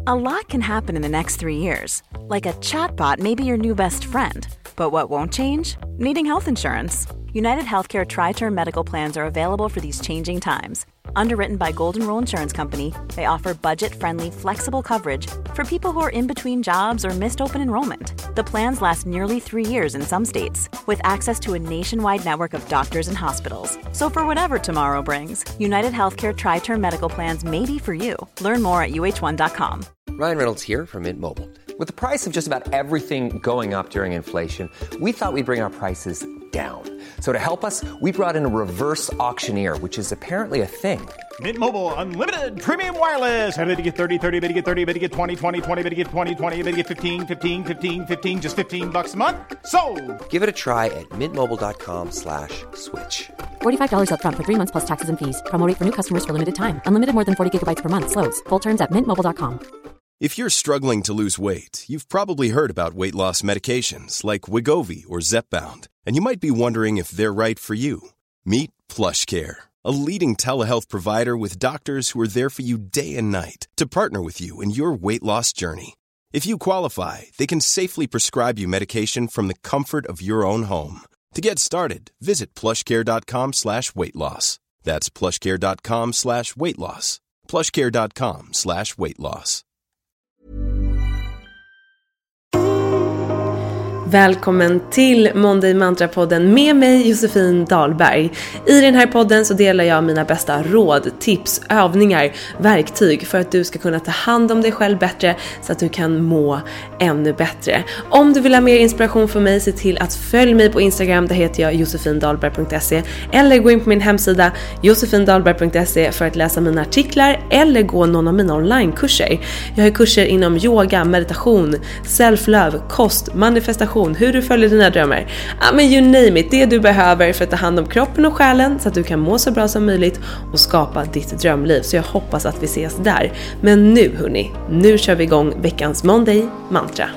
A lot can happen in the next 3 years. Like a chatbot may be your new best friend. But what won't change? Needing health insurance. United Healthcare Tri-Term Medical Plans are available for these changing times. Underwritten by Golden Rule Insurance Company, they offer budget-friendly, flexible coverage for people who are in between jobs or missed open enrollment. The plans last nearly 3 years in some states, with access to a nationwide network of doctors and hospitals. So for whatever tomorrow brings, United Healthcare Tri-Term Medical Plans may be for you. Learn more at uh1.com. Ryan Reynolds here from Mint Mobile. With the price of just about everything going up during inflation, we thought we'd bring our prices down. So to help us, we brought in a reverse auctioneer, which is apparently a thing. Mint Mobile Unlimited Premium Wireless. How to get 30, 30, bit to get 30, bit to get 20, 20, 20, bit to get 20, 20, bit to get 15, 15, 15, 15, just $15 a month? Sold! Give it a try at mintmobile.com/switch. $45 up front for 3 months plus taxes and fees. Promo rate for new customers for limited time. Unlimited more than 40 gigabytes per month. Slows full terms at mintmobile.com. If you're struggling to lose weight, you've probably heard about weight loss medications like Wegovy or Zepbound, and you might be wondering if they're right for you. Meet PlushCare, a leading telehealth provider with doctors who are there for you day and night to partner with you in your weight loss journey. If you qualify, they can safely prescribe you medication from the comfort of your own home. To get started, visit plushcare.com/weightloss. That's plushcare.com/weightloss. plushcare.com/weightloss. Välkommen till Monday Mantra-podden med mig Josefin Dahlberg. I den här podden så delar jag mina bästa råd, tips, övningar, verktyg för att du ska kunna ta hand om dig själv bättre så att du kan må ännu bättre. Om du vill ha mer inspiration från mig, se till att följ mig på Instagram, där heter jag josefindalberg.se, eller gå in på min hemsida josefindalberg.se för att läsa mina artiklar eller gå någon av mina onlinekurser. Jag har kurser inom yoga, meditation, self-love, kost, manifestation, hur du följer dina drömmar. Men you name it, det du behöver för att ta hand om kroppen och själen så att du kan må så bra som möjligt och skapa ditt drömliv. Så jag hoppas att vi ses där. Men nu hörni, nu kör vi igång veckans Monday Mantra.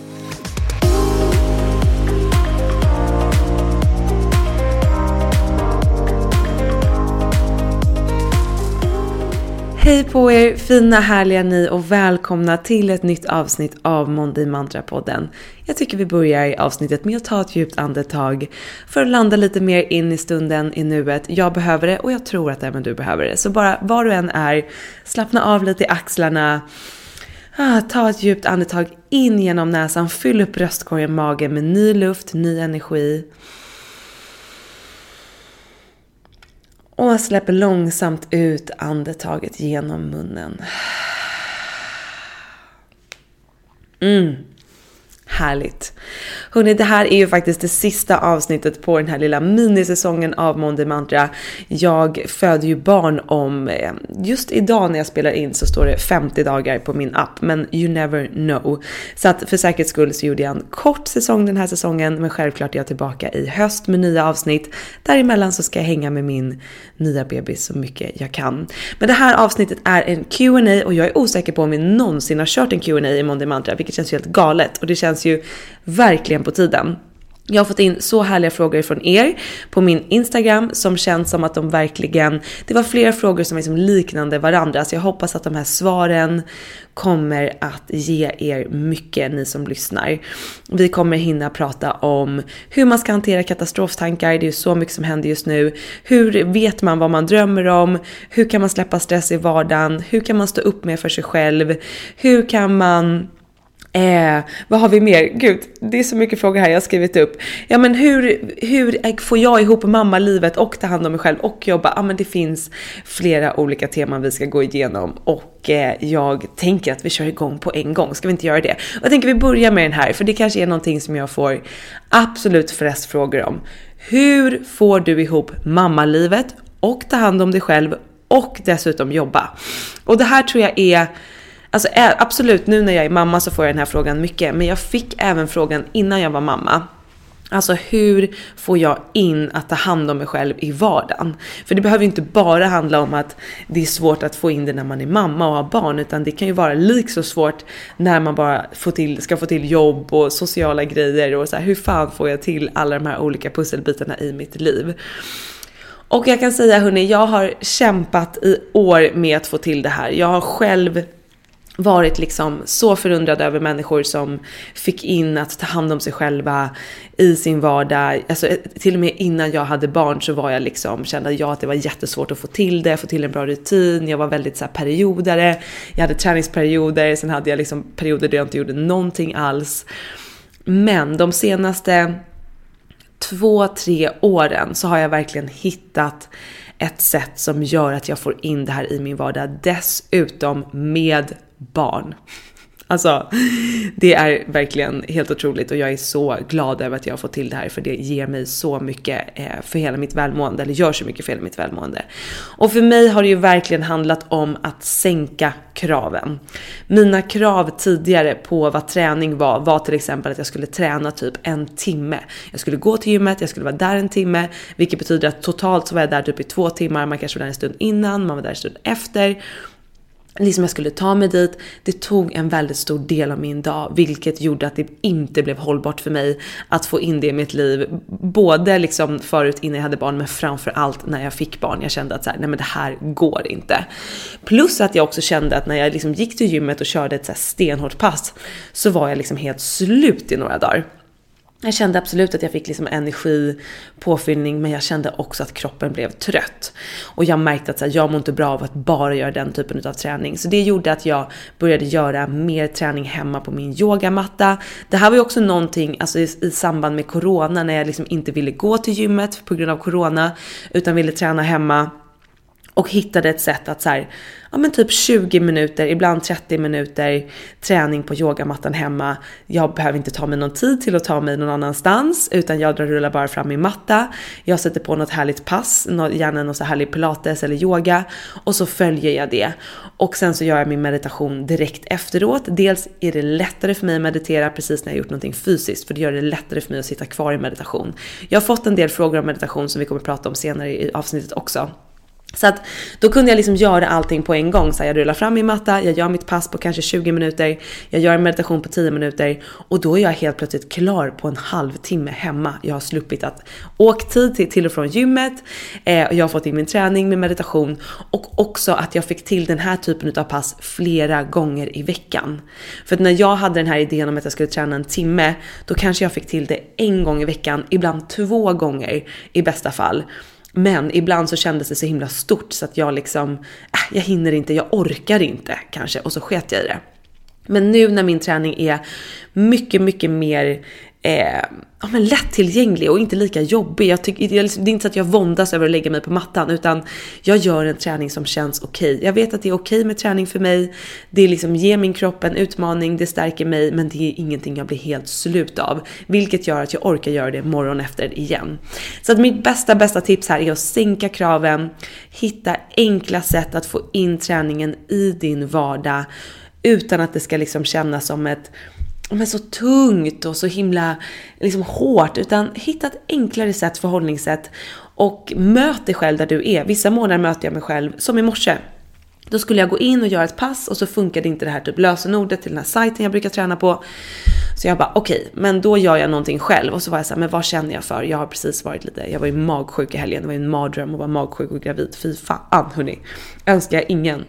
Hej på er, fina härliga ni, och välkomna till ett nytt avsnitt av Monday Mantra-podden. Jag tycker vi börjar avsnittet med att ta ett djupt andetag för att landa lite mer in i stunden, i nuet. Jag behöver det och jag tror att även du behöver det. Så bara var du än är, slappna av lite i axlarna. Ta ett djupt andetag in genom näsan, fyll upp bröstkorgen, magen med ny luft, ny energi. Och släpper långsamt ut andetaget genom munnen. Härligt. Hörrni, det här är ju faktiskt det sista avsnittet på den här lilla minisäsongen av Monday Mantra. Jag föder ju barn om, just idag när jag spelar in så står det 50 dagar på min app, men you never know. Så att för säkerhets skull så gjorde jag en kort säsong den här säsongen, men självklart är jag tillbaka i höst med nya avsnitt. Däremellan så ska jag hänga med min nya bebis så mycket jag kan. Men det här avsnittet är en Q&A och jag är osäker på om vi någonsin har kört en Q&A i Monday Mantra, vilket känns helt galet, och det känns ju verkligen på tiden. Jag har fått in så härliga frågor från er på min Instagram som känns som att de verkligen, det var flera frågor som är som liknande varandra, så jag hoppas att de här svaren kommer att ge er mycket, ni som lyssnar. Vi kommer hinna prata om hur man ska hantera katastroftankar, det är ju så mycket som händer just nu. Hur vet man vad man drömmer om? Hur kan man släppa stress i vardagen? Hur kan man stå upp med för sig själv? Hur kan man... vad har vi mer? Gud, det är så mycket frågor här jag har skrivit upp. Ja, men hur får jag ihop mammalivet och ta hand om mig själv och jobba? Ja, men det finns flera olika teman vi ska gå igenom, och jag tänker att vi kör igång på en gång. Ska vi inte göra det? Och jag tänker vi börjar med den här, för det kanske är någonting som jag får absolut flest frågor om. Hur får du ihop mammalivet och ta hand om dig själv och dessutom jobba? Och det här tror jag är... Alltså absolut, nu när jag är mamma så får jag den här frågan mycket. Men jag fick även frågan innan jag var mamma. Alltså hur får jag in att ta hand om mig själv i vardagen? För det behöver ju inte bara handla om att det är svårt att få in det när man är mamma och har barn. Utan det kan ju vara så svårt när man bara ska få till jobb och sociala grejer. Och så här, hur fan får jag till alla de här olika pusselbitarna i mitt liv? Och jag kan säga hörni, jag har kämpat i år med att få till det här. Jag har själv varit liksom så förundrad över människor som fick in att ta hand om sig själva i sin vardag. Alltså till och med innan jag hade barn så var jag liksom, kände jag att det var jättesvårt att få till en bra rutin. Jag var väldigt så här periodare. Jag hade träningsperioder, sen hade jag liksom perioder där jag inte gjorde någonting alls. Men de senaste 2-3 åren så har jag verkligen hittat ett sätt som gör att jag får in det här i min vardag, dessutom med barn. Alltså, det är verkligen helt otroligt och jag är så glad över att jag har fått till det här, för det ger mig så mycket för hela mitt välmående, eller gör så mycket för hela mitt välmående. Och för mig har det ju verkligen handlat om att sänka kraven. Mina krav tidigare på vad träning var till exempel att jag skulle träna typ 1 timme. Jag skulle gå till gymmet, jag skulle vara där 1 timme, vilket betyder att totalt så var jag där typ i 2 timmar. Man kanske var där en stund innan, man var där en stund efter. Liksom jag skulle ta mig dit. Det tog en väldigt stor del av min dag, vilket gjorde att det inte blev hållbart för mig att få in det i mitt liv. Både liksom förut innan jag hade barn, men framförallt när jag fick barn. Jag kände att så här, nej men det här går inte. Plus att jag också kände att när jag liksom gick till gymmet och körde ett så här stenhårt pass, så var jag liksom helt slut i några dagar. Jag kände absolut att jag fick liksom energi, påfyllning, men jag kände också att kroppen blev trött. Och jag märkte att så här, jag mår inte bra av att bara göra den typen av träning. Så det gjorde att jag började göra mer träning hemma på min yogamatta. Det här var ju också någonting alltså i samband med corona, när jag liksom inte ville gå till gymmet på grund av corona, utan ville träna hemma. Och hittade ett sätt att så här, ja men typ 20 minuter, ibland 30 minuter träning på yogamattan hemma. Jag behöver inte ta mig någon tid till att ta mig någon annanstans, utan jag rullar bara fram min matta. Jag sätter på något härligt pass, gärna något så härligt pilates eller yoga, och så följer jag det. Och sen så gör jag min meditation direkt efteråt. Dels är det lättare för mig att meditera precis när jag gjort någonting fysiskt, för det gör det lättare för mig att sitta kvar i meditation. Jag har fått en del frågor om meditation som vi kommer att prata om senare i avsnittet också. Så att då kunde jag liksom göra allting på en gång. Så jag rullar fram min matta, jag gör mitt pass på kanske 20 minuter, jag gör en meditation på 10 minuter, och då är jag helt plötsligt klar på en halvtimme hemma. Jag har sluppit att åka tid till och från gymmet, jag har fått in min träning med meditation, och också att jag fick till den här typen av pass flera gånger i veckan. För att när jag hade den här idén om att jag skulle träna 1 timme, då kanske jag fick till det 1 gång i veckan, ibland 2 gånger i bästa fall. Men ibland så kändes det så himla stort så att jag liksom, jag hinner inte, jag orkar inte kanske, och så sket jag i det. Men nu när min träning är mycket, mycket mer men lättillgänglig och inte lika jobbig. Det är inte så att jag våndas över att lägga mig på mattan, utan jag gör en träning som känns okej. Jag vet att det är okej med träning för mig. Det liksom ger min kropp en utmaning, det stärker mig, men det är ingenting jag blir helt slut av. Vilket gör att jag orkar göra det morgon efter igen. Så att mitt bästa tips här är att sänka kraven. Hitta enkla sätt att få in träningen i din vardag utan att det ska liksom kännas som ett så tungt och så himla liksom hårt, utan hitta ett enklare sätt, förhållningssätt, och möt dig själv där du är. Vissa månader möter jag mig själv, som i morse. Då skulle jag gå in och göra ett pass, och så funkade inte det här typ lösenordet till den här sajten jag brukar träna på. Så jag bara okej, men då gör jag någonting själv. Och så var jag så här, men vad känner jag för? Jag har precis varit jag var ju magsjuk i helgen, det var en mardröm att vara magsjuk och gravid. Fy fan hörni, önskar jag ingen.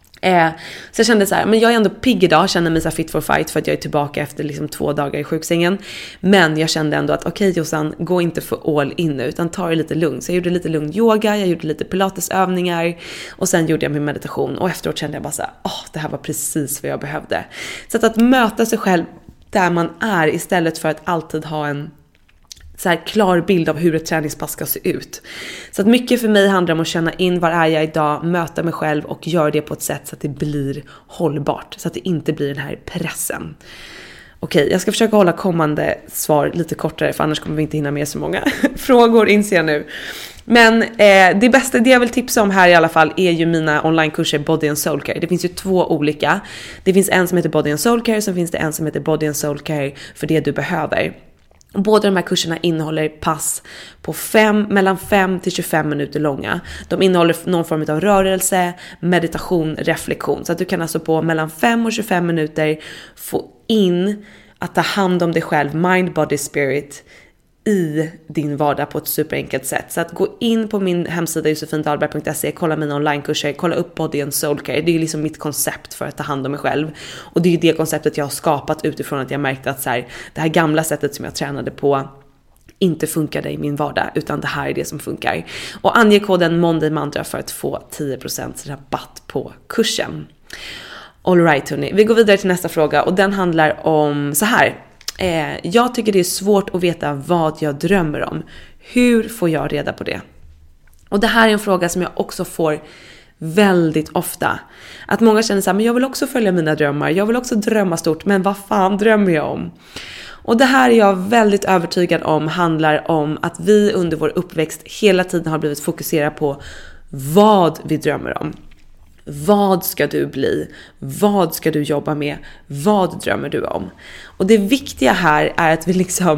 Så jag kände så här, men jag är ändå pigg idag, känner mig så fit for fight för att jag är tillbaka efter liksom 2 dagar i sjuksängen. Men jag kände ändå att okej Jossan, gå inte för all in nu, utan ta det lite lugnt. Så jag gjorde lite lugn yoga, jag gjorde lite pilatesövningar, och sen gjorde jag min meditation. Och efteråt kände jag bara så här, det här var precis vad jag behövde. Så att möta sig själv där man är, istället för att alltid ha en så här klar bild av hur ett träningspass ska se ut. Så att mycket för mig handlar om att känna in var är jag idag, möta mig själv och göra det på ett sätt så att det blir hållbart, så att det inte blir den här pressen. Okej, jag ska försöka hålla kommande svar lite kortare, för annars kommer vi inte hinna med så många frågor, inser jag nu. Men det bästa, det jag vill tipsa om här i alla fall, är ju mina onlinekurser Body and Soul Care. Det finns ju 2 olika. Det finns en som heter Body and Soul Care, så finns det en som heter Body and Soul Care för det du behöver. Båda de här kurserna innehåller pass på mellan 5 till 25 minuter långa. De innehåller någon form av rörelse, meditation, reflektion. Så att du kan alltså på mellan 5 och 25 minuter få in att ta hand om dig själv, mind, body, spirit, i din vardag på ett superenkelt sätt. Så att gå in på min hemsida josefindalberg.se, kolla mina onlinekurser, kolla upp Body and Soul Care. Det är liksom mitt koncept för att ta hand om mig själv. Och det är det konceptet jag har skapat utifrån att jag märkte att så här, det här gamla sättet som jag tränade på inte funkade i min vardag, utan det här är det som funkar. Och ange koden Monday Mantra för att få 10% rabatt på kursen. All right, hörni. Vi går vidare till nästa fråga och den handlar om så här. Jag tycker det är svårt att veta vad jag drömmer om. Hur får jag reda på det? Och det här är en fråga som jag också får väldigt ofta. Att många känner så här, men jag vill också följa mina drömmar. Jag vill också drömma stort, men vad fan drömmer jag om? Och det här är jag väldigt övertygad om handlar om att vi under vår uppväxt hela tiden har blivit fokuserade på vad vi drömmer om. Vad ska du bli? Vad ska du jobba med? Vad drömmer du om? Och det viktiga här är att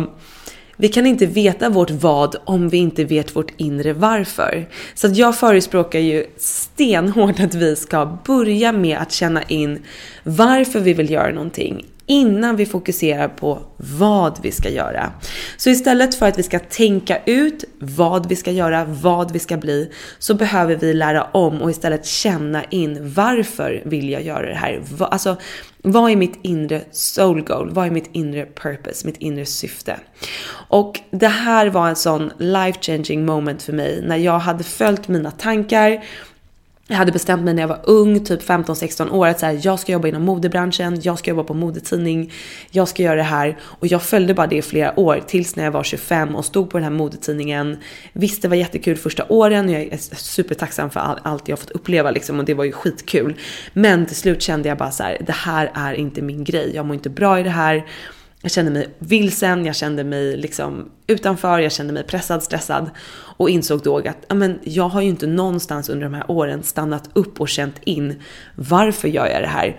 vi kan inte veta vårt vad om vi inte vet vårt inre varför. Så att jag förespråkar ju stenhårt att vi ska börja med att känna in varför vi vill göra någonting innan vi fokuserar på vad vi ska göra. Så istället för att vi ska tänka ut vad vi ska göra, vad vi ska bli, så behöver vi lära om och istället känna in varför vill jag göra det här. Alltså, vad är mitt inre soul goal? Vad är mitt inre purpose? Mitt inre syfte? Och det här var en sån life-changing moment för mig när jag hade följt mina tankar. Jag hade bestämt mig när jag var ung, typ 15-16 år, att så här, jag ska jobba inom modebranschen, jag ska jobba på modetidning, jag ska göra det här. Och jag följde bara det i flera år tills när jag var 25 och stod på den här modetidningen. Visst, det var jättekul första åren och jag är supertacksam för allt jag har fått uppleva liksom, och det var ju skitkul. Men till slut kände jag bara så här, det här är inte min grej, jag mår inte bra i det här. Jag kände mig vilsen, jag kände mig liksom utanför, jag kände mig pressad, stressad och insåg då att jag har ju inte någonstans under de här åren stannat upp och känt in varför gör jag det här.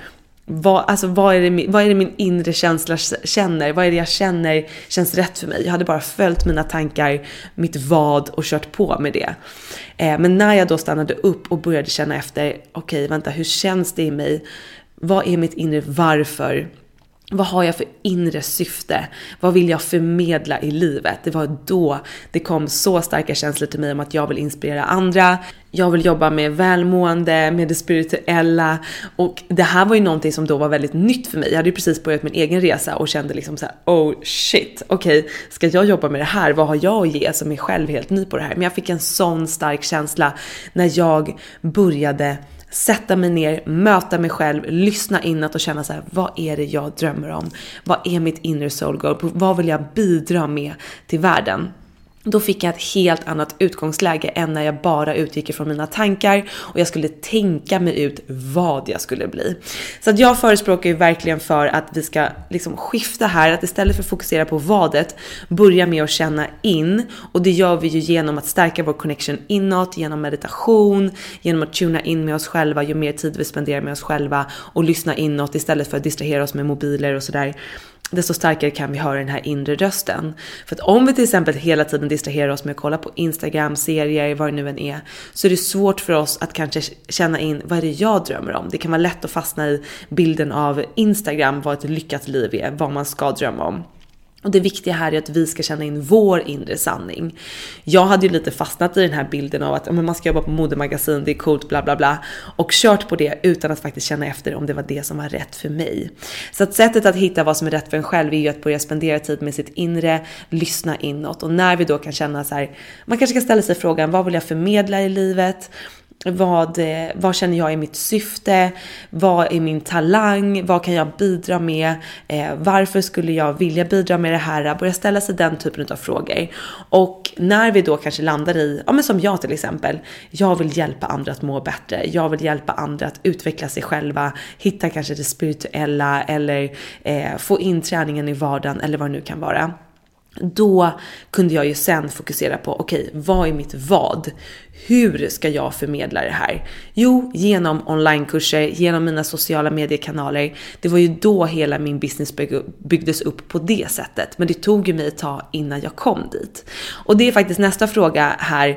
Vad är det min inre känsla känner? Vad är det jag känner känns rätt för mig? Jag hade bara följt mina tankar, mitt vad och kört på med det. Men när jag då stannade upp och började känna efter, okej, vänta, hur känns det i mig? Vad är mitt inre varför? Vad har jag för inre syfte? Vad vill jag förmedla i livet? Det var då det kom så starka känslor till mig om att jag vill inspirera andra. Jag vill jobba med välmående, med det spirituella. Och det här var ju någonting som då var väldigt nytt för mig. Jag hade ju precis börjat min egen resa och kände liksom så här, oh shit, okej, ska jag jobba med det här? Vad har jag att ge som är själv helt ny på det här? Men jag fick en sån stark känsla när jag började sätta mig ner, möta mig själv, lyssna inåt och känna så här, vad är det jag drömmer om? Vad är mitt inner soul goal? Vad vill jag bidra med till världen? Då fick jag ett helt annat utgångsläge än när jag bara utgick från mina tankar och jag skulle tänka mig ut vad jag skulle bli. Så att jag förespråkar ju verkligen för att vi ska liksom skifta här, att istället för att fokusera på vadet, börja med att känna in, och det gör vi ju genom att stärka vår connection inåt, genom meditation, genom att tuna in med oss själva, ju mer tid vi spenderar med oss själva och lyssna inåt istället för att distrahera oss med mobiler och sådär. Desto starkare kan vi höra den här inre rösten. För att om vi till exempel hela tiden distraherar oss med att kolla på Instagram, serier, vad det nu än är, så är det svårt för oss att kanske känna in, vad är det jag drömmer om? Det kan vara lätt att fastna i bilden av Instagram, vad ett lyckat liv är, vad man ska drömma om. Och det viktiga här är att vi ska känna in vår inre sanning. Jag hade ju lite fastnat i den här bilden av att man ska jobba på modemagasin, det är coolt, bla bla bla. Och kört på det utan att faktiskt känna efter om det var det som var rätt för mig. Så att sättet att hitta vad som är rätt för en själv är ju att börja spendera tid med sitt inre, lyssna inåt. Och när vi då kan känna så här, man kanske ska ställa sig frågan, vad vill jag förmedla i livet? Vad känner jag är mitt syfte? Vad är min talang? Vad kan jag bidra med? Varför skulle jag vilja bidra med det här? Börja ställa sig den typen av frågor. Och när vi då kanske landar i, men som jag till exempel, jag vill hjälpa andra att må bättre. Jag vill hjälpa andra att utveckla sig själva, hitta kanske det spirituella eller få in träningen i vardagen eller vad det nu kan vara. Då kunde jag ju sen fokusera på, okej, vad är mitt vad? Hur ska jag förmedla det här? Jo, genom onlinekurser, genom mina sociala mediekanaler. Det var ju då hela min business byggdes upp på det sättet. Men det tog ju mig ett tag innan jag kom dit. Och det är faktiskt nästa fråga här.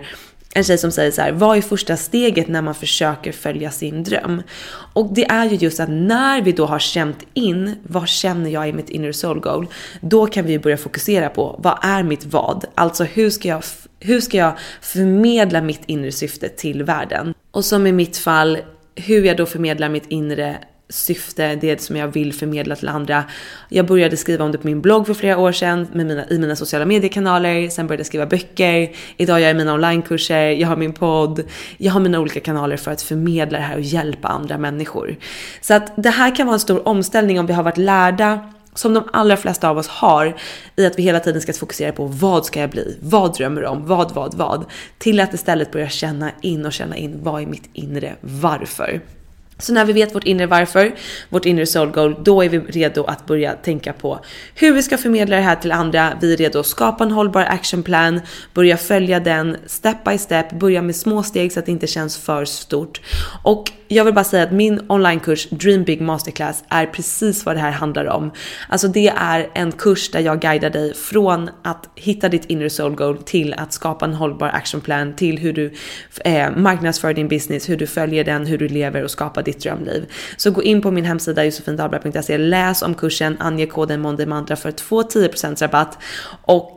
en tjej som säger så här: vad är första steget när man försöker följa sin dröm? Och det är ju just att när vi då har känt in, vad känner jag i mitt inner soul goal? Då kan vi börja fokusera på, vad är mitt vad? Alltså hur ska jag förmedla mitt inre syfte till världen? Och som i mitt fall, hur jag då förmedlar mitt inre syfte, det som jag vill förmedla till andra. Jag började skriva om det på min blogg för flera år sedan i mina sociala mediekanaler. Sen började jag skriva böcker. Idag gör jag mina onlinekurser. Jag har min podd. Jag har mina olika kanaler för att förmedla det här och hjälpa andra människor. Så att det här kan vara en stor omställning om vi har varit lärda, som de allra flesta av oss har, i att vi hela tiden ska fokusera på vad ska jag bli, vad drömmer om, vad, till att istället börja känna in vad är mitt inre varför. Så när vi vet vårt inre varför, vårt inre soul goal, då är vi redo att börja tänka på hur vi ska förmedla det här till andra. Vi är redo att skapa en hållbar actionplan, börja följa den step by step, börja med små steg så att det inte känns för stort. Och jag vill bara säga att min onlinekurs Dream Big Masterclass är precis vad det här handlar om. Alltså det är en kurs där jag guidar dig från att hitta ditt inner soul goal till att skapa en hållbar actionplan, till hur du marknadsför din business, hur du följer den, hur du lever och skapar ditt drömliv. Så gå in på min hemsida josefindabla.se, läs om kursen, ange koden Monday Mantra för att få 10% rabatt. Och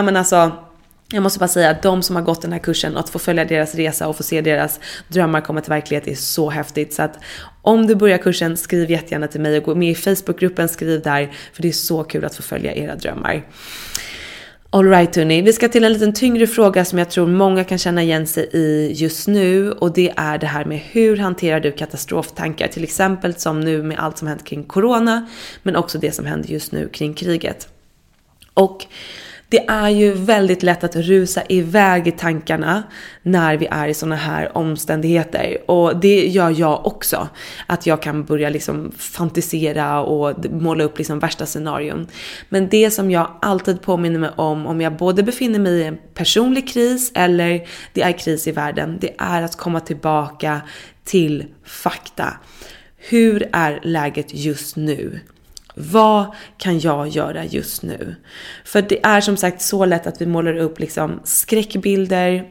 jag måste bara säga att de som har gått den här kursen, att få följa deras resa och få se deras drömmar komma till verklighet är så häftigt. Så att om du börjar kursen, skriv jättegärna till mig och gå med i Facebookgruppen, skriv där, för det är så kul att få följa era drömmar. All right, hörni. Vi ska till en liten tyngre fråga som jag tror många kan känna igen sig i just nu, och det är det här med hur hanterar du katastroftankar, till exempel som nu med allt som hänt kring corona, men också det som händer just nu kring kriget. Och det är ju väldigt lätt att rusa iväg i tankarna när vi är i såna här omständigheter. Och det gör jag också. Att jag kan börja liksom fantisera och måla upp liksom värsta scenarion. Men det som jag alltid påminner mig om jag både befinner mig i en personlig kris eller det är kris i världen, det är att komma tillbaka till fakta. Hur är läget just nu? Vad kan jag göra just nu? För det är som sagt så lätt att vi målar upp liksom skräckbilder.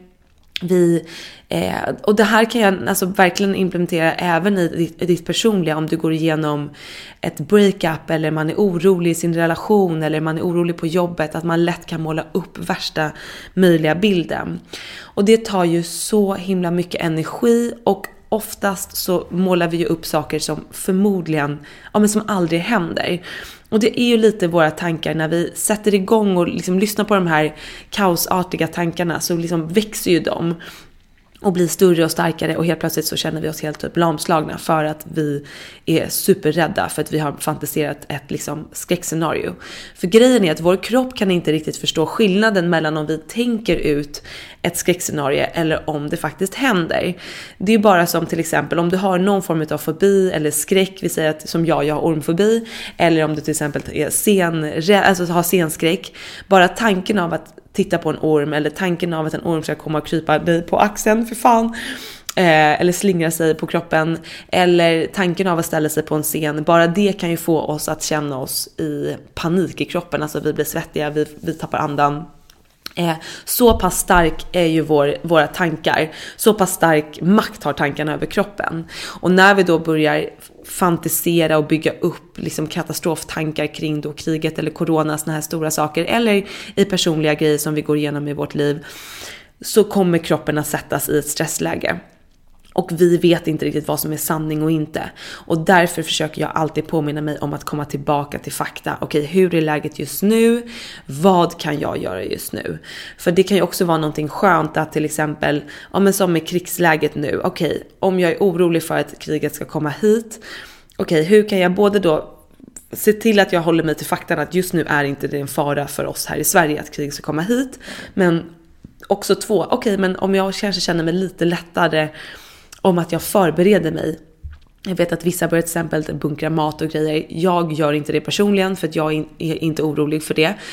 Och det här kan jag alltså verkligen implementera även i ditt personliga. Om du går igenom ett breakup, eller man är orolig i sin relation, eller man är orolig på jobbet, att man lätt kan måla upp värsta möjliga bilden. Och det tar ju så himla mycket energi, och oftast så målar vi ju upp saker som förmodligen, men som aldrig händer. Och det är ju lite våra tankar när vi sätter igång och liksom lyssnar på de här kaosartiga tankarna, så liksom växer ju de och blir större och starkare, och helt plötsligt så känner vi oss helt typ lamslagna för att vi är superrädda för att vi har fantiserat ett liksom skräckscenario. För grejen är att vår kropp kan inte riktigt förstå skillnaden mellan om vi tänker ut ett skräckscenario eller om det faktiskt händer. Det är bara som till exempel om du har någon form av fobi eller skräck, vi säger att som jag har ormfobi, eller om du till exempel är har scenskräck, bara tanken av att titta på en orm, eller tanken av att en orm ska komma och krypa dig på axeln, för fan, eller slingra sig på kroppen, eller tanken av att ställa sig på en scen, bara det kan ju få oss att känna oss i panik i kroppen. Alltså vi blir svettiga, vi tappar andan. Så pass stark är ju våra tankar, så pass stark makt har tankarna över kroppen. Och när vi då börjar fantisera och bygga upp liksom katastroftankar kring då kriget eller corona, såna här stora saker, eller i personliga grejer som vi går igenom i vårt liv, så kommer kroppen att sättas i ett stressläge. Och vi vet inte riktigt vad som är sanning och inte. Och därför försöker jag alltid påminna mig om att komma tillbaka till fakta. Okej, hur är läget just nu? Vad kan jag göra just nu? För det kan ju också vara någonting skönt att till exempel, men som med krigsläget nu. Okej, om jag är orolig för att kriget ska komma hit. Okej, hur kan jag både då se till att jag håller mig till faktan att just nu är inte det en fara för oss här i Sverige att kriget ska komma hit. Men också men om jag kanske känner mig lite lättare om att jag förbereder mig. Jag vet att vissa börjar till exempel bunkra mat och grejer. Jag gör inte det personligen för att jag är inte orolig för det.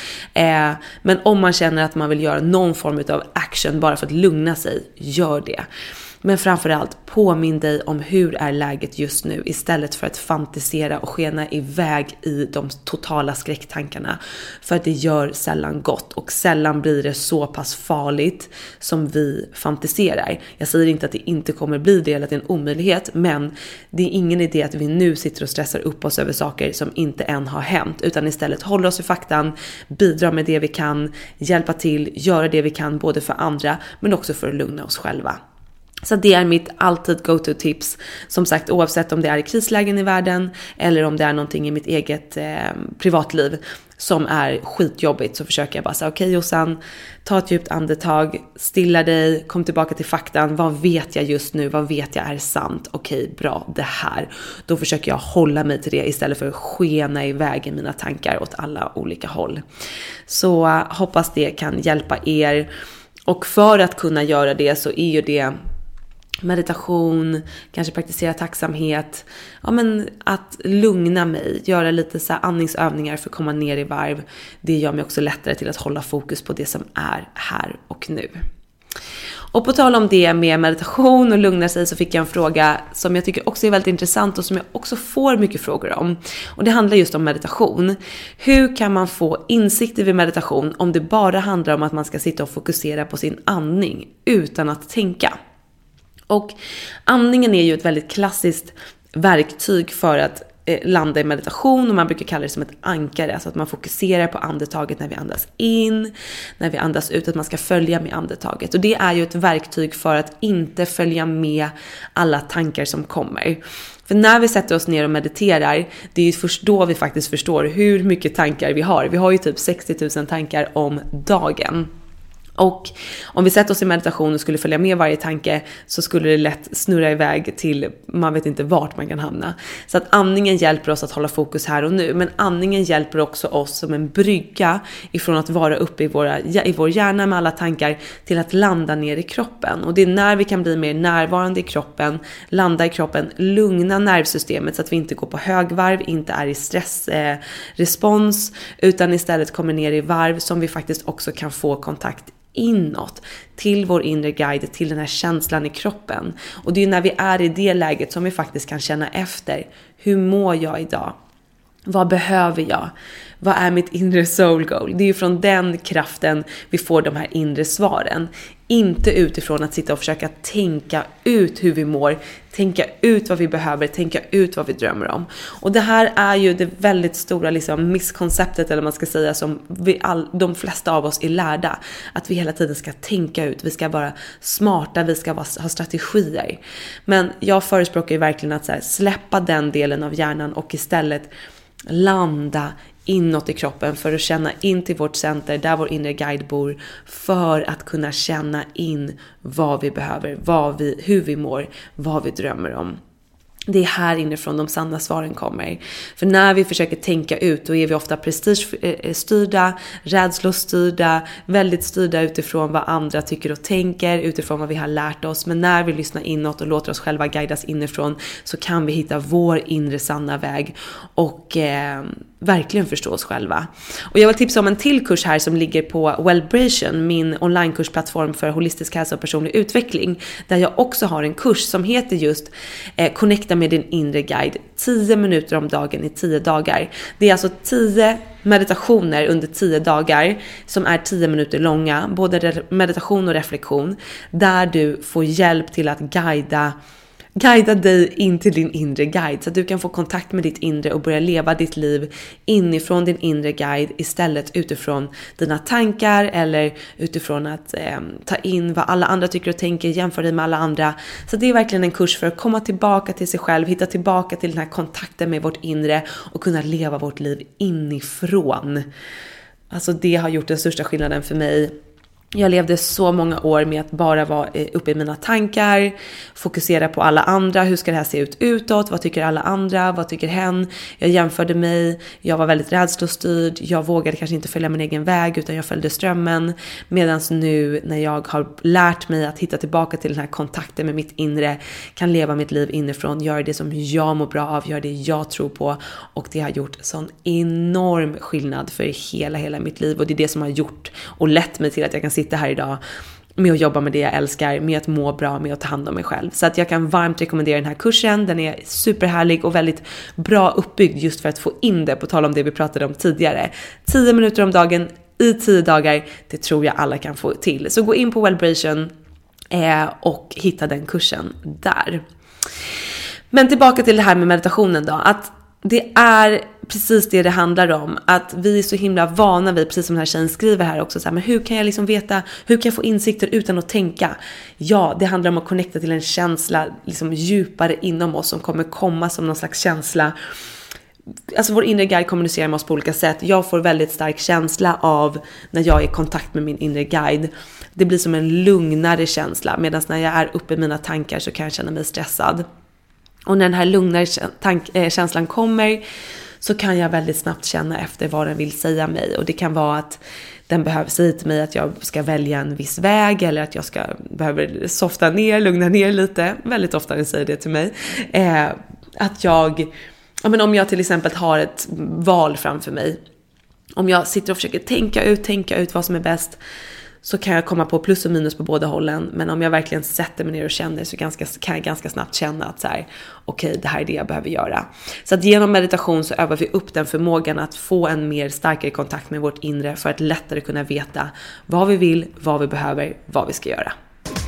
Men om man känner att man vill göra någon form av action bara för att lugna sig, gör det. Men framförallt påminn dig om hur är läget just nu istället för att fantisera och skena iväg i de totala skräcktankarna. För att det gör sällan gott och sällan blir det så pass farligt som vi fantiserar. Jag säger inte att det inte kommer bli det eller att det är en omöjlighet, men det är ingen idé att vi nu sitter och stressar upp oss över saker som inte än har hänt, utan istället hålla oss i faktan, bidra med det vi kan, hjälpa till, göra det vi kan både för andra men också för att lugna oss själva. Så det är mitt alltid go-to-tips. Som sagt, oavsett om det är i krislägen i världen eller om det är någonting i mitt eget privatliv som är skitjobbigt, så försöker jag bara säga okej Jossan, ta ett djupt andetag, stilla dig, kom tillbaka till faktan. Vad vet jag just nu? Vad vet jag är sant? Okej, bra, det här. Då försöker jag hålla mig till det istället för att skena iväg i mina tankar åt alla olika håll. Så hoppas det kan hjälpa er. Och för att kunna göra det så är ju det meditation, kanske praktisera tacksamhet, ja men att lugna mig, göra lite så här andningsövningar för att komma ner i varv. Det gör mig också lättare till att hålla fokus på det som är här och nu. Och på tal om det med meditation och lugna sig, så fick jag en fråga som jag tycker också är väldigt intressant och som jag också får mycket frågor om. Och det handlar just om meditation. Hur kan man få insikter vid meditation om det bara handlar om att man ska sitta och fokusera på sin andning utan att tänka? Och andningen är ju ett väldigt klassiskt verktyg för att landa i meditation, och man brukar kalla det som ett ankare, alltså att man fokuserar på andetaget när vi andas in, när vi andas ut, att man ska följa med andetaget. Och det är ju ett verktyg för att inte följa med alla tankar som kommer. För när vi sätter oss ner och mediterar, det är ju först då vi faktiskt förstår hur mycket tankar vi har. Vi har ju typ 60 000 tankar om dagen. Och om vi sätter oss i meditation och skulle följa med varje tanke, så skulle det lätt snurra iväg till man vet inte vart man kan hamna. Så att andningen hjälper oss att hålla fokus här och nu. Men andningen hjälper också oss som en brygga ifrån att vara uppe i vår hjärna med alla tankar till att landa ner i kroppen. Och det är när vi kan bli mer närvarande i kroppen, landa i kroppen, lugna nervsystemet så att vi inte går på högvarv, inte är i stressrespons, utan istället kommer ner i varv, som vi faktiskt också kan få kontakt inåt till vår inre guide, till den här känslan i kroppen. Och det är när vi är i det läget som vi faktiskt kan känna efter: hur mår jag idag? Vad behöver jag? Vad är mitt inre soul goal? Det är ju från den kraften vi får de här inre svaren. Inte utifrån att sitta och försöka tänka ut hur vi mår, tänka ut vad vi behöver, tänka ut vad vi drömmer om. Och det här är ju det väldigt stora misskonceptet, eller man ska säga, som de flesta av oss är lärda. Att vi hela tiden ska tänka ut, vi ska vara smarta, vi ska ha strategier. Men jag förespråkar ju verkligen att släppa den delen av hjärnan och istället landa inåt i kroppen för att känna in till vårt center där vår inre guide bor, för att kunna känna in vad vi behöver, hur vi mår, vad vi drömmer om. Det är här inifrån de sanna svaren kommer. För när vi försöker tänka ut, då är vi ofta prestigestyrda, rädslostyrda, väldigt styrda utifrån vad andra tycker och tänker, utifrån vad vi har lärt oss. Men när vi lyssnar inåt och låter oss själva guidas inifrån, så kan vi hitta vår inre sanna väg och verkligen förstå oss själva. Och jag vill tipsa om en till kurs här som ligger på Wellbration, min onlinekursplattform för holistisk hälsa och personlig utveckling, där jag också har en kurs som heter just Connecta med din inre guide, 10 minuter om dagen i 10 dagar. Det är alltså 10 meditationer under 10 dagar som är 10 minuter långa, både meditation och reflektion, där du får hjälp till att guida dig in till din inre guide, så att du kan få kontakt med ditt inre och börja leva ditt liv inifrån din inre guide istället utifrån dina tankar eller utifrån att ta in vad alla andra tycker och tänker, jämföra dig med alla andra. Så det är verkligen en kurs för att komma tillbaka till sig själv, hitta tillbaka till den här kontakten med vårt inre och kunna leva vårt liv inifrån. Alltså det har gjort den största skillnaden för mig. Jag levde så många år med att bara vara uppe i mina tankar, fokusera på alla andra. Hur ska det här se ut utåt? Vad tycker alla andra? Vad tycker hen? Jag jämförde mig. Jag var väldigt rädslostyrd. Jag vågade kanske inte följa min egen väg, utan jag följde strömmen. Medan nu när jag har lärt mig att hitta tillbaka till den här kontakten med mitt inre, kan leva mitt liv inifrån, göra det som jag mår bra av, göra det jag tror på. Och det har gjort sån enorm skillnad för hela mitt liv. Och det är det som har gjort och lett mig till att jag kan sitta här idag med att jobba med det jag älskar, med att må bra, med att ta hand om mig själv. Så att jag kan varmt rekommendera den här kursen. Den är superhärlig och väldigt bra uppbyggd just för att få in det, på tal om det vi pratade om tidigare. 10 minuter om dagen i 10 dagar, det tror jag alla kan få till. Så gå in på Wellbration och hitta den kursen där. Men tillbaka till det här med meditationen då, att det är precis det handlar om, att vi är så himla vana vid, precis som den här tjejen skriver här också, så här, men hur kan jag liksom veta, hur kan jag få insikter utan att tänka? Ja, det handlar om att connecta till en känsla liksom djupare inom oss, som kommer komma som någon slags känsla. Alltså vår inre guide kommunicerar med oss på olika sätt. Jag får väldigt stark känsla av när jag är i kontakt med min inre guide. Det blir som en lugnare känsla, medan när jag är uppe i mina tankar så kan jag känna mig stressad. Och när den här lugnare känslan kommer, så kan jag väldigt snabbt känna efter vad den vill säga mig. Och det kan vara att den behöver säga till mig att jag ska välja en viss väg, eller att jag behöver softa ner, lugna ner lite. Väldigt ofta den säger det till mig. Att om jag till exempel har ett val framför mig, om jag sitter och försöker tänka ut vad som är bäst, så kan jag komma på plus och minus på båda hållen. Men om jag verkligen sätter mig ner och känner, så kan jag ganska snabbt känna att okej, det här är det jag behöver göra. Så att genom meditation så övar vi upp den förmågan att få en mer starkare kontakt med vårt inre, för att lättare kunna veta vad vi vill, vad vi behöver, vad vi ska göra.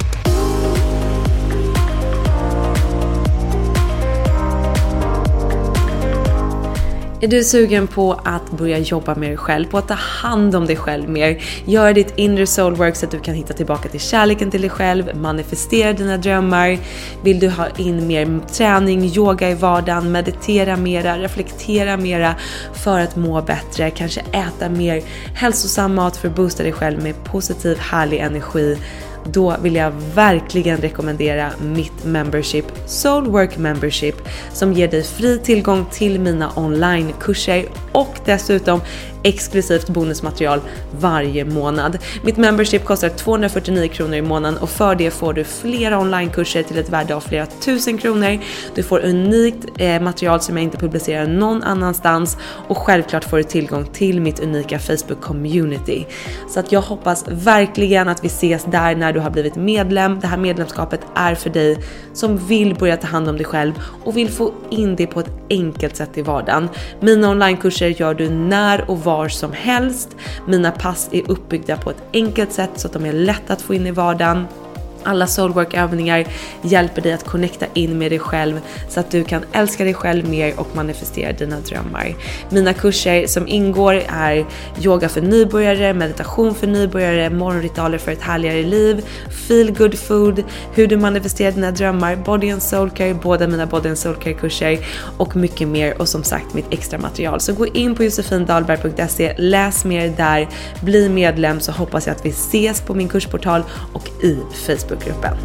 Är du sugen på att börja jobba med dig själv, på att ta hand om dig själv mer, göra ditt inre soulwork så att du kan hitta tillbaka till kärleken till dig själv, manifestera dina drömmar? Vill du ha in mer träning, yoga i vardagen, meditera mera, reflektera mera för att må bättre, kanske äta mer hälsosam mat för att boosta dig själv med positiv, härlig energi? Då vill jag verkligen rekommendera mitt membership, Soulwork Membership, som ger dig fri tillgång till mina onlinekurser och dessutom exklusivt bonusmaterial varje månad. Mitt membership kostar 249 kronor i månaden, och för det får du flera onlinekurser till ett värde av flera tusen kronor. Du får unikt material som jag inte publicerar någon annanstans, och självklart får du tillgång till mitt unika Facebook-community. Så att jag hoppas verkligen att vi ses där när du har blivit medlem. Det här medlemskapet är för dig som vill börja ta hand om dig själv och vill få in det på ett enkelt sätt i vardagen. Mina onlinekurser gör du när och var som helst. Mina pass är uppbyggda på ett enkelt sätt så att de är lätta att få in i vardagen. Alla soulwork-övningar hjälper dig att connecta in med dig själv så att du kan älska dig själv mer och manifestera dina drömmar. Mina kurser som ingår är yoga för nybörjare, meditation för nybörjare, morgonritualer för ett härligare liv, feel good food, hur du manifesterar dina drömmar, body and soul care, båda mina body and soul care kurser och mycket mer, och som sagt mitt extra material. Så gå in på josefindalberg.se, läs mer där, bli medlem, så hoppas jag att vi ses på min kursportal och i Facebook-gruppen.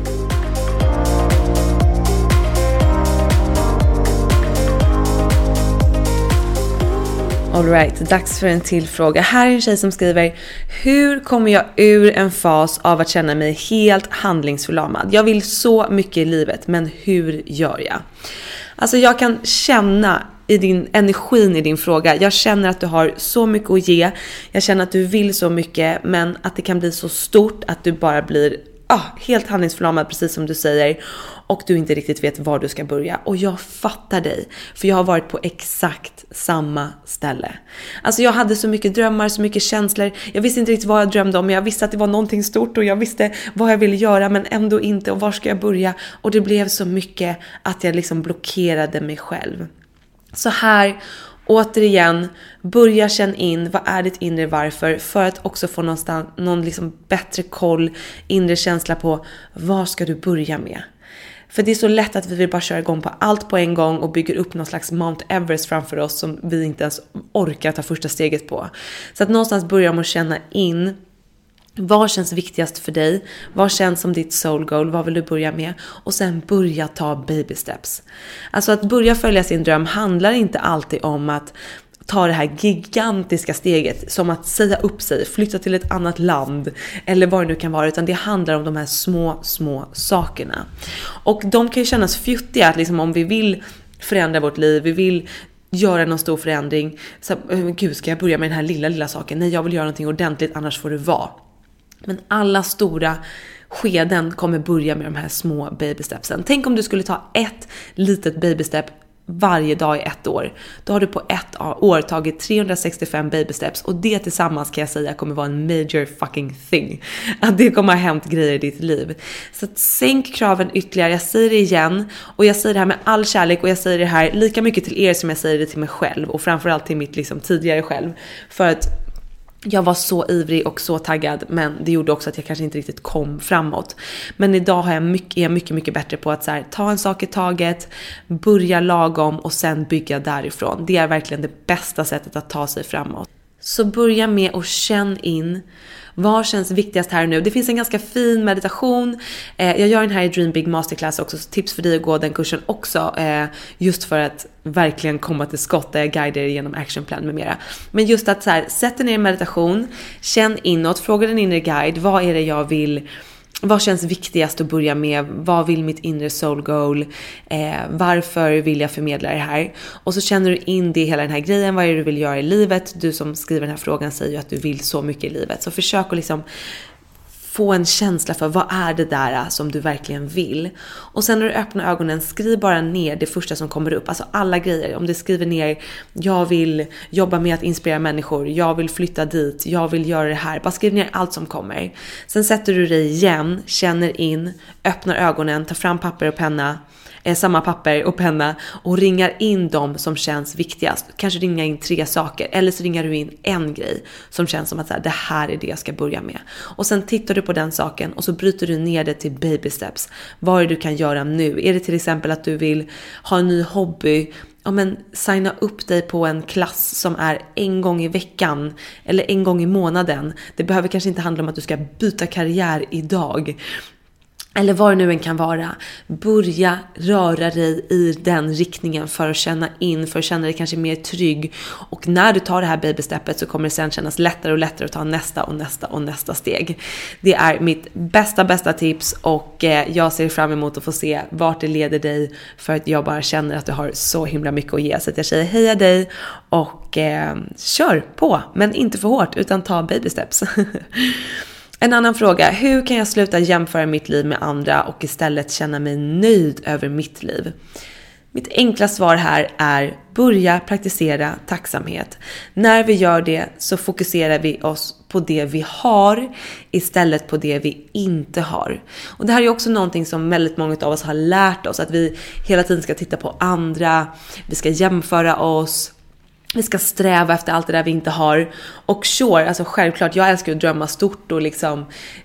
All right, dags för en till fråga. Här är en tjej som skriver: hur kommer jag ur en fas av att känna mig helt handlingsförlamad? Jag vill så mycket i livet, men hur gör jag? Alltså jag kan känna i din energin i din fråga. Jag känner att du har så mycket att ge. Jag känner att du vill så mycket, men att det kan bli så stort att du bara blir helt handlingsförlamad, precis som du säger, och du inte riktigt vet var du ska börja. Och jag fattar dig, för jag har varit på exakt samma ställe. Alltså jag hade så mycket drömmar, så mycket känslor. Jag visste inte riktigt vad jag drömde om. Jag visste att det var någonting stort och jag visste vad jag ville göra, men ändå inte. Och var ska jag börja? Och det blev så mycket att jag liksom blockerade mig själv. Så här, återigen, börja känna in vad är ditt inre varför, för att också få någon liksom bättre koll, inre känsla på vad ska du börja med. För det är så lätt att vi vill bara köra igång på allt på en gång och bygger upp någon slags Mount Everest framför oss som vi inte ens orkar ta första steget på. Så att någonstans börja med att känna in vad känns viktigast för dig, vad känns som ditt soul goal, vad vill du börja med, och sen börja ta baby steps. Alltså att börja följa sin dröm handlar inte alltid om att ta det här gigantiska steget som att säga upp sig, flytta till ett annat land eller vad det nu kan vara, utan det handlar om de här små sakerna. Och de kan ju kännas fjuttiga, att liksom om vi vill förändra vårt liv, vi vill göra någon stor förändring, så gud, ska jag börja med den här lilla saken? Nej, jag vill göra någonting ordentligt, annars får det vara. Men alla stora skeden kommer börja med de här små baby stepsen. Tänk om du skulle ta ett litet baby step varje dag i 1 år. Då har du på 1 år tagit 365 baby steps, och det tillsammans kan jag säga kommer vara en major fucking thing. Att det kommer ha hänt grejer i ditt liv. Så att sänk kraven ytterligare. Jag säger det igen, och jag säger det här med all kärlek, och jag säger det här lika mycket till er som jag säger det till mig själv, och framförallt till mitt liksom tidigare själv. För att jag var så ivrig och så taggad, men det gjorde också att jag kanske inte riktigt kom framåt. Men idag är jag mycket bättre på att så här, ta en sak i taget, börja lagom och sen bygga därifrån. Det är verkligen det bästa sättet att ta sig framåt. Så börja med att känna in vad känns viktigast här och nu. Det finns en ganska fin meditation. Jag gör den här i Dream Big Masterclass också, så tips för dig att gå den kursen också. Just för att verkligen komma till skott, där jag guider genom actionplan med mera. Men just att så här, sätta ner en meditation, känn inåt, fråga din inre guide, vad är det jag vill, vad känns viktigast att börja med, vad vill mitt inre soul goal, varför vill jag förmedla det här, och så känner du in det, hela den här grejen, vad är det du vill göra i livet. Du som skriver den här frågan säger ju att du vill så mycket i livet, så försök att liksom få en känsla för vad är det där som du verkligen vill. Och sen när du öppnar ögonen, skriv bara ner det första som kommer upp. Alltså alla grejer. Om du skriver ner, jag vill jobba med att inspirera människor, jag vill flytta dit, jag vill göra det här. Bara skriv ner allt som kommer. Sen sätter du dig igen, känner in, öppnar ögonen, tar fram papper och penna. Samma papper och penna, och ringar in dem som känns viktigast. Kanske ringa in 3 saker, eller så ringar du in en grej som känns som att så här, det här är det jag ska börja med. Och sen tittar du på den saken och så bryter du ner det till baby steps. Vad är det du kan göra nu? Är det till exempel att du vill ha en ny hobby? Ja, men signa upp dig på en klass som är 1 gång i veckan eller 1 gång i månaden. Det behöver kanske inte handla om att du ska byta karriär idag. Eller vad det nu än kan vara. Börja röra dig i den riktningen för att känna in, för att känna dig kanske mer trygg. Och när du tar det här babysteppet så kommer det sen kännas lättare och lättare att ta nästa steg. Det är mitt bästa tips, och jag ser fram emot att få se vart det leder dig, för att jag bara känner att du har så himla mycket att ge. Så att jag säger heja dig och kör på, men inte för hårt utan ta baby steps. En annan fråga, hur kan jag sluta jämföra mitt liv med andra och istället känna mig nöjd över mitt liv? Mitt enkla svar här är: börja praktisera tacksamhet. När vi gör det så fokuserar vi oss på det vi har istället på det vi inte har. Och det här är också någonting som väldigt många av oss har lärt oss, att vi hela tiden ska titta på andra, vi ska jämföra oss, vi ska sträva efter allt det där vi inte har. Och sure, alltså självklart, jag älskar att drömma stort och liksom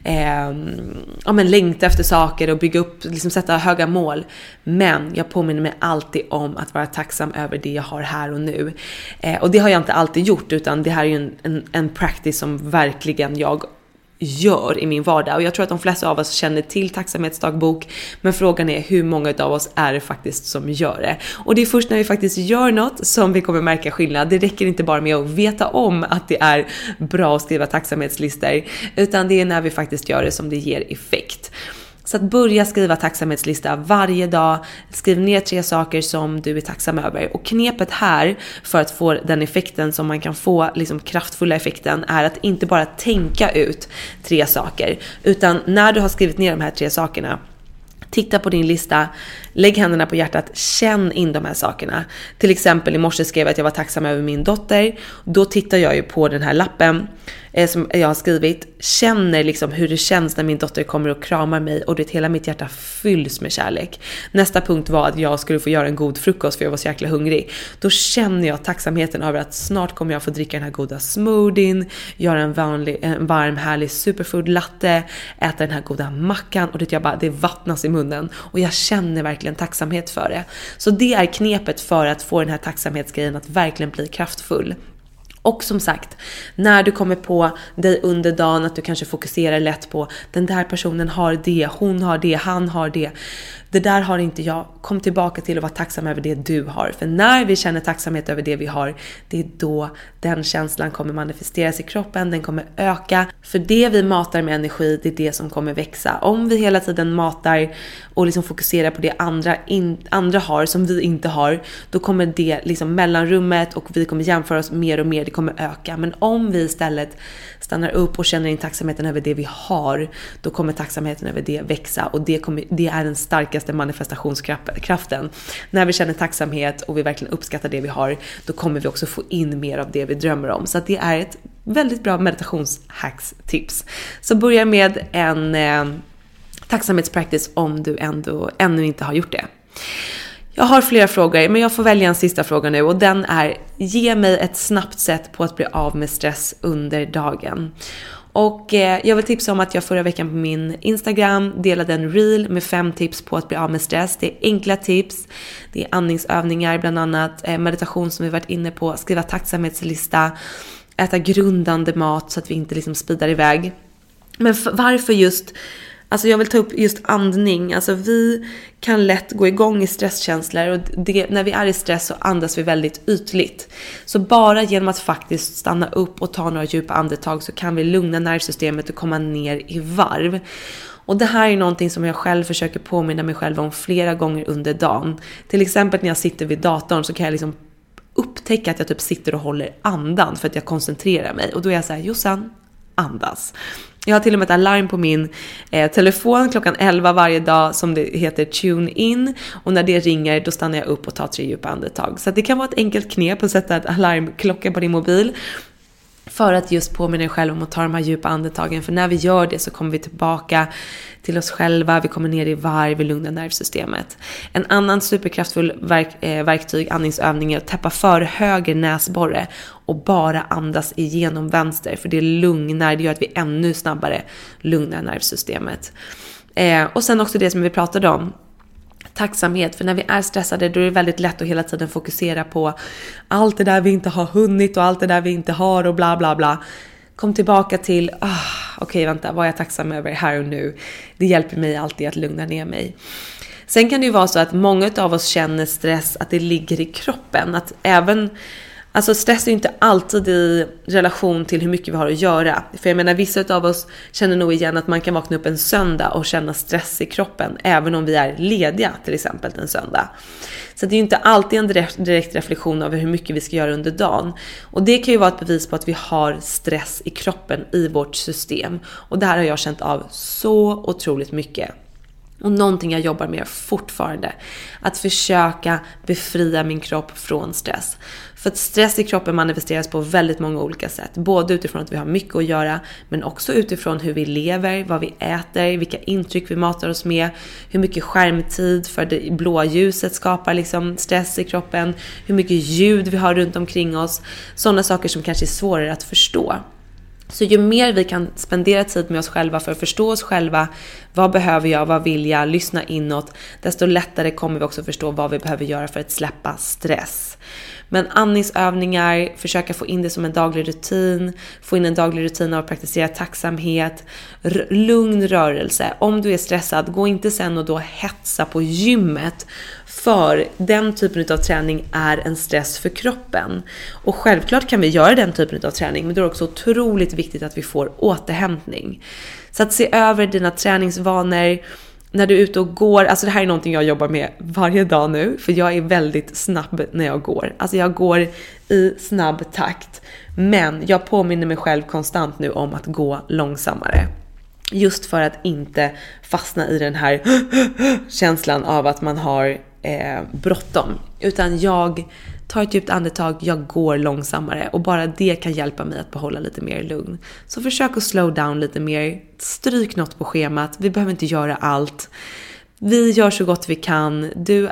längta efter saker och bygga upp, liksom sätta höga mål. Men jag påminner mig alltid om att vara tacksam över det jag har här och nu. Och det har jag inte alltid gjort, utan det här är ju en practice som verkligen jag gör i min vardag. Och jag tror att de flesta av oss känner till tacksamhetsdagbok, men frågan är hur många av oss är det faktiskt som gör det. Och det är först när vi faktiskt gör något som vi kommer märka skillnad. Det räcker inte bara med att veta om att det är bra att skriva tacksamhetslistor, utan det är när vi faktiskt gör det som det ger effekt. Så att börja skriva tacksamhetslista varje dag. Skriv ner 3 saker som du är tacksam över. Och knepet här för att få den effekten som man kan få, liksom kraftfulla effekten, är att inte bara tänka ut 3 saker. Utan när du har skrivit ner de här 3 sakerna, titta på din lista, lägg händerna på hjärtat, känn in de här sakerna. Till exempel i morse skrev jag att jag var tacksam över min dotter. Då tittar jag ju på den här lappen som jag har skrivit, känner liksom hur det känns när min dotter kommer och kramar mig, och det hela mitt hjärta fylls med kärlek. Nästa punkt var att jag skulle få göra en god frukost för jag var så jäkla hungrig. Då känner jag tacksamheten över att snart kommer jag få dricka den här goda smoothien, göra en varm härlig superfood latte, äta den här goda mackan, och det vattnas i munnen och jag känner verkligen tacksamhet för det. Så det är knepet för att få den här tacksamhetsgrejen att verkligen bli kraftfull. Och som sagt, när du kommer på dig under dagen att du kanske fokuserar lätt på den där personen har det, hon har det, han har det. Det där har inte jag. Kom tillbaka till att vara tacksam över det du har. För när vi känner tacksamhet över det vi har, det är då den känslan kommer manifesteras i kroppen. Den kommer öka. För det vi matar med energi, det är det som kommer växa. Om vi hela tiden matar och liksom fokuserar på det andra har som vi inte har, då kommer det liksom mellanrummet, och vi kommer jämföra oss mer och mer. kommer öka. Men om vi istället stannar upp och känner in tacksamheten över det vi har, då kommer tacksamheten över det växa. Och det är den starkaste manifestationskraften. När vi känner tacksamhet och vi verkligen uppskattar det vi har, då kommer vi också få in mer av det vi drömmer om. Så att det är ett väldigt bra meditationshacks-tips. Så börja med en tacksamhetspractice om du ännu inte har gjort det. Jag har flera frågor, men jag får välja en sista fråga nu, och den är: ge mig ett snabbt sätt på att bli av med stress under dagen. Och jag vill tipsa om att jag förra veckan på min Instagram delade en reel med 5 tips på att bli av med stress. Det är enkla tips, det är andningsövningar bland annat, meditation som vi varit inne på, skriva tacksamhetslista, äta grundande mat så att vi inte liksom speedar iväg. Men varför just... Alltså jag vill ta upp just andning. Alltså vi kan lätt gå igång i stresskänslor, och när vi är i stress så andas vi väldigt ytligt. Så bara genom att faktiskt stanna upp och ta några djupa andetag så kan vi lugna nervsystemet och komma ner i varv. Och det här är någonting som jag själv försöker påminna mig själv om flera gånger under dagen. Till exempel när jag sitter vid datorn så kan jag liksom upptäcka att jag typ sitter och håller andan för att jag koncentrerar mig. Och då är jag så här: Jossan, andas. Jag har till och med ett alarm på min telefon klockan 11 varje dag som det heter Tune In. Och när det ringer då stannar jag upp och tar 3 djupa andetag. Så det kan vara ett enkelt knep att sätta ett alarmklocka på din mobil. För att just påminna dig själv om att ta de här djupa andetagen. För när vi gör det så kommer vi tillbaka till oss själva. Vi kommer ner i varv, vi lugnar nervsystemet. En annan superkraftfull verktyg, andningsövning, är att täppa för höger näsborre och bara andas igenom vänster. För det lugnar, det gör att vi ännu snabbare lugnar nervsystemet. Och sen också det som vi pratade om. Tacksamhet, för när vi är stressade då är det väldigt lätt att hela tiden fokusera på allt det där vi inte har hunnit och allt det där vi inte har och bla bla bla. Kom tillbaka till, okej, vänta, vad är jag tacksam över här och nu? Det hjälper mig alltid att lugna ner mig. Sen kan det ju vara så att många av oss känner stress att det ligger i kroppen. Att även... Alltså stress är inte alltid i relation till hur mycket vi har att göra. För jag menar, vissa av oss känner nog igen att man kan vakna upp en söndag och känna stress i kroppen. Även om vi är lediga till exempel en söndag. Så det är ju inte alltid en direkt reflektion över hur mycket vi ska göra under dagen. Och det kan ju vara ett bevis på att vi har stress i kroppen i vårt system. Och det här har jag känt av så otroligt mycket. Och någonting jag jobbar med fortfarande. Att försöka befria min kropp från stress. För att stress i kroppen manifesteras på väldigt många olika sätt. Både utifrån att vi har mycket att göra. Men också utifrån hur vi lever, vad vi äter, vilka intryck vi matar oss med. Hur mycket skärmtid för det blåa ljuset skapar liksom stress i kroppen. Hur mycket ljud vi har runt omkring oss. Sådana saker som kanske är svårare att förstå. Så ju mer vi kan spendera tid med oss själva för att förstå oss själva, vad behöver jag, vad vill jag, lyssna inåt, desto lättare kommer vi också förstå vad vi behöver göra för att släppa stress. Men andningsövningar, försöka få in det som en daglig rutin, få in en daglig rutin av att praktisera tacksamhet, lugn rörelse. Om du är stressad, gå inte sen och då hetsa på gymmet, för den typen av träning är en stress för kroppen. Och självklart kan vi göra den typen av träning, men det är också otroligt viktigt att vi får återhämtning. Så att se över dina träningsvanor när du är ute och går. Alltså det här är någonting jag jobbar med varje dag nu, för jag är väldigt snabb när jag går. Alltså jag går i snabb takt, men jag påminner mig själv konstant nu om att gå långsammare. Just för att inte fastna i den här känslan av att man har bråttom. Utan jag tar ett djupt andetag, jag går långsammare. Och bara det kan hjälpa mig att behålla lite mer lugn. Så försök att slow down lite mer. Stryk något på schemat. Vi behöver inte göra allt. Vi gör så gott vi kan. Du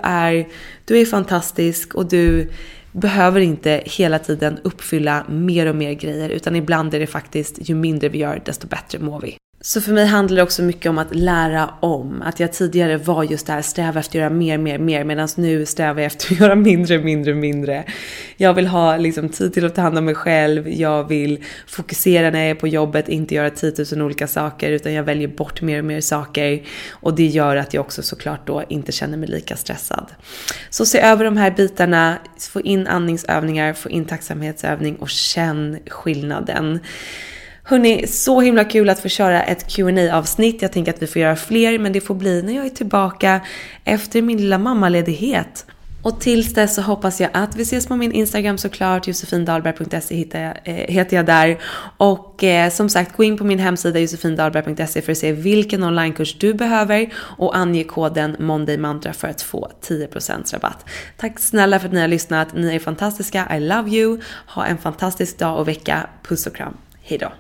är fantastisk och du behöver inte hela tiden uppfylla mer och mer grejer. Utan ibland är det faktiskt, ju mindre vi gör, desto bättre mår vi. Så för mig handlar det också mycket om att lära om. Att jag tidigare var just där, sträva efter att göra mer. Medan nu strävar jag efter att göra mindre. Jag vill ha liksom tid till att ta hand om mig själv. Jag vill fokusera när jag är på jobbet. Inte göra 10 000 olika saker. Utan jag väljer bort mer och mer saker. Och det gör att jag också såklart då inte känner mig lika stressad. Så se över de här bitarna. Få in andningsövningar. Få in tacksamhetsövning. Och känn skillnaden. Hörrni, så himla kul att få köra ett Q&A-avsnitt. Jag tänker att vi får göra fler, men det får bli när jag är tillbaka efter min lilla mammaledighet. Och tills dess så hoppas jag att vi ses på min Instagram såklart. josefindalberg.se heter jag där. Och som sagt, gå in på min hemsida josefindalberg.se för att se vilken onlinekurs du behöver. Och ange koden MondayMantra för att få 10% rabatt. Tack snälla för att ni har lyssnat. Ni är fantastiska. I love you. Ha en fantastisk dag och vecka. Puss och kram. Hej då.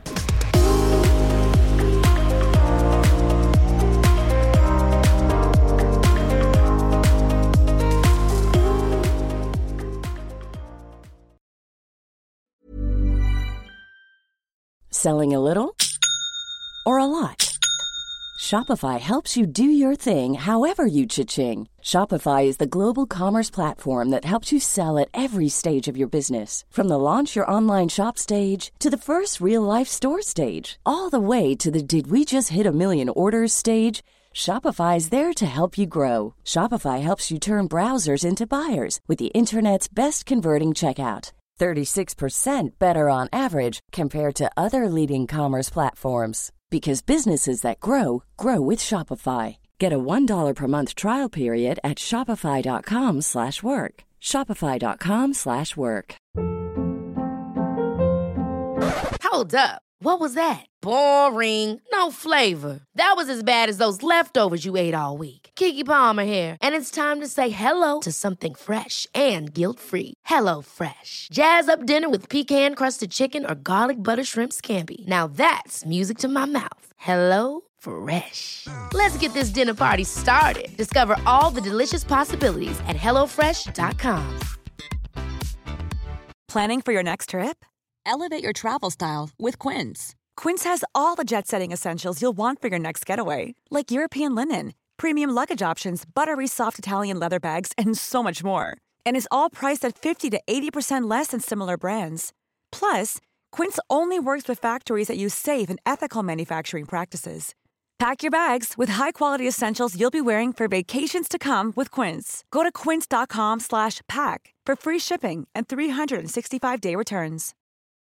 Selling a little or a lot? Shopify helps you do your thing however you cha-ching. Shopify is the global commerce platform that helps you sell at every stage of your business. From the launch your online shop stage to the first real-life store stage, all the way to the did we just hit a million orders stage. Shopify is there to help you grow. Shopify helps you turn browsers into buyers with the internet's best converting checkout. 36% better on average compared to other leading commerce platforms. Because businesses that grow, grow with Shopify. Get a $1 per month trial period at shopify.com/work. Shopify.com/work. Hold up. What was that? Boring. No flavor. That was as bad as those leftovers you ate all week. Keke Palmer here, and it's time to say hello to something fresh and guilt-free. Hello Fresh. Jazz up dinner with pecan-crusted chicken or garlic butter shrimp scampi. Now that's music to my mouth. Hello Fresh. Let's get this dinner party started. Discover all the delicious possibilities at hellofresh.com. Planning for your next trip? Elevate your travel style with Quince. Quince has all the jet-setting essentials you'll want for your next getaway, like European linen, premium luggage options, buttery soft Italian leather bags, and so much more. And is all priced at 50 to 80% less than similar brands. Plus, Quince only works with factories that use safe and ethical manufacturing practices. Pack your bags with high-quality essentials you'll be wearing for vacations to come with Quince. Go to quince.com/pack for free shipping and 365-day returns.